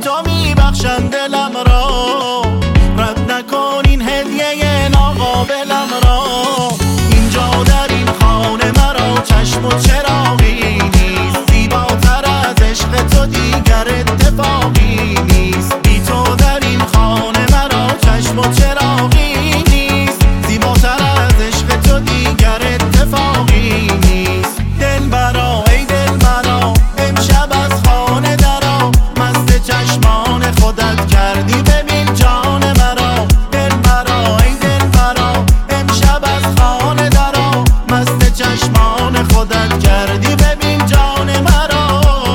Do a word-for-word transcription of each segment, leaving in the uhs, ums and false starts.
تو میبخشم دلم را، رد نکن این هدیه ناقابلم را. اینجا در این خانه مرا چشم و چراغی نیست، زیباتر از عشق تو دیگر اتفاقی نیست. بی تو در این خانه مرا چشم و چراغی نیست، زیباتر از عشق تو دیگر اتفاقی نیست. دلبرا ای دلبرا امشب از خانه درآ، مست چشمان خودت کردی ببین جان مرا. دلبرا ای دلبرا امشب از خانه درآ، مست چشمان خودت کردی ببین جان مرا.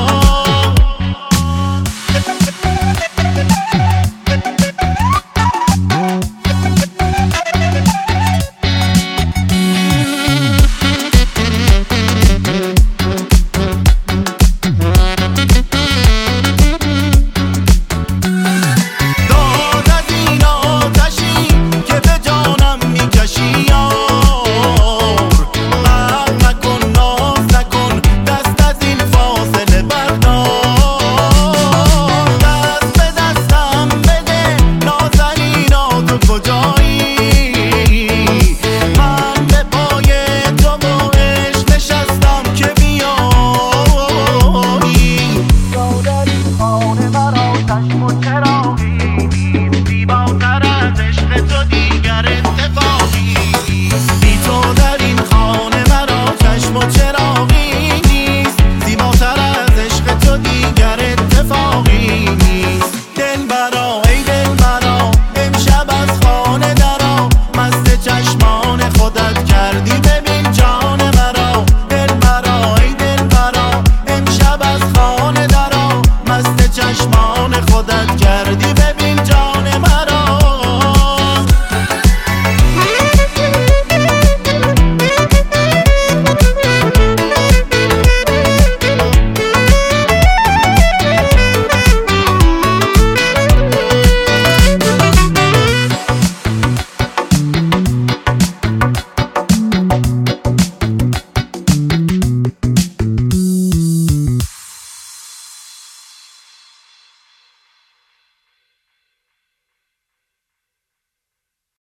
چشمان خودت کردی ببین جان مرا. دلبرا ای دلبرا امشب از خانه درآ، مست چشمان خودت کردی ببین